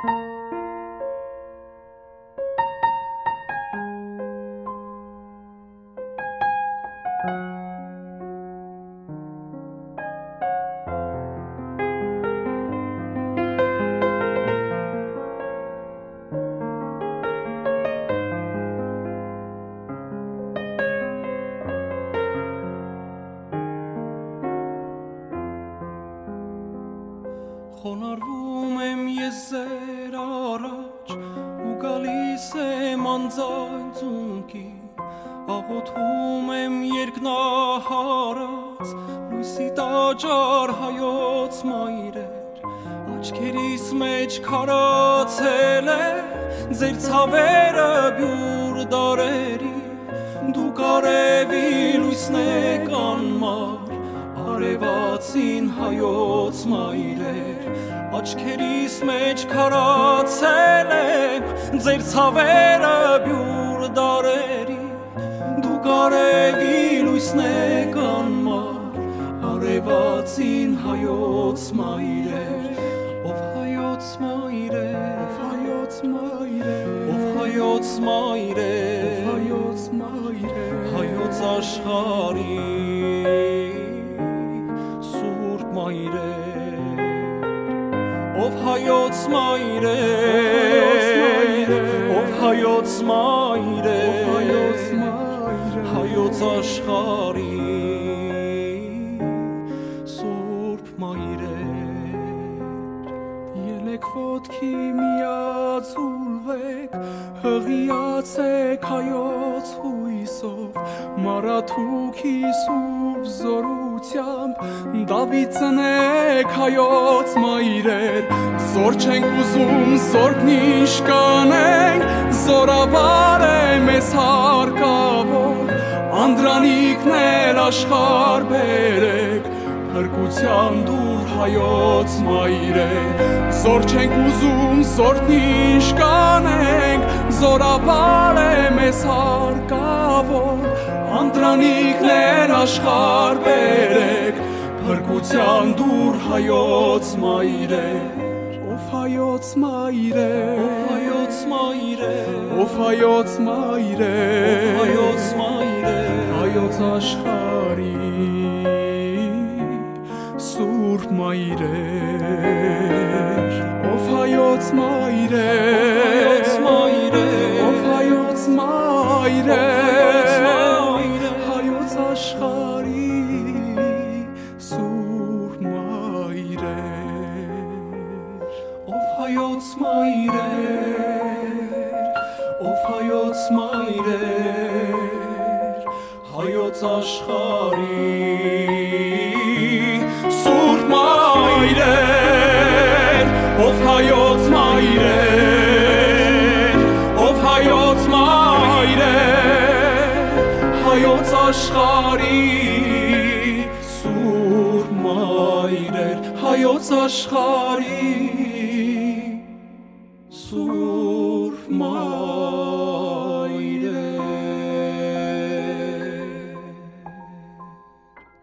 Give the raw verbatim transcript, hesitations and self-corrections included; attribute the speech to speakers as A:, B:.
A: Խոնարհվում եմ ես ձեր առաջ ու գալիս եմ անձայն ծունկի աղոթում եմ երկնահարած լույսի տաճար հայոց մայրեր աչքերիս մեջ քարացել է ձեր ցավերը բյուր դարերի դուք արևի լույսն եք անմար արևածին հայոց մայրեր աչքերիս մեջ քարացել եմ ձեր ցավերը բյուր դարերի դուք արևի լույսն եք անմար արևածին հայոց մայրեր ով հայոց մայրեր հայոց մայրեր ով հայոց մայրեր հայոց մայրեր հայոց աշխարհի Ով հայոց մայրեր, ով հայոց մայրեր, հայոց աշխարհի սուրբ մայրեր, ելեք ոտքի միաձուլվեք, հղիացեք հայոց հույսով, մարաթուքի սուրբ զորությամբ, Դավիթ ծնեք հայոց մայրեր, զոր չենք ուզում, զորքն իշկանենք, զորավար է մեզ հարկավոր, անդրանիկն էլ աշխարհ բերեք, փրկության դուր հայոց մայրեր, զոր չենք ուզում, զորքն իշկանենք, զորավար է մեզ հարկավոր, անդրանիկն էլ աշխարհ բերեք, Փրկության դուր հայոց մայրեր, ով հայոց մայրեր, հայոց մայրեր, ով հայոց մայրեր, հայոց մայրեր, հայոց աշխարհի սուրբ մայրեր, ով հայոց մայրեր, ով հայոց մայրեր, հայոց աշխարհի Հայոց մայրեր, ով հայոց մայրեր, հայոց աշխարհի սուրբ մայրեր, ով հայոց մայրեր, ով հայոց մայրեր, հայոց աշխարհի սուրբ մայրեր, հայոց աշխարհի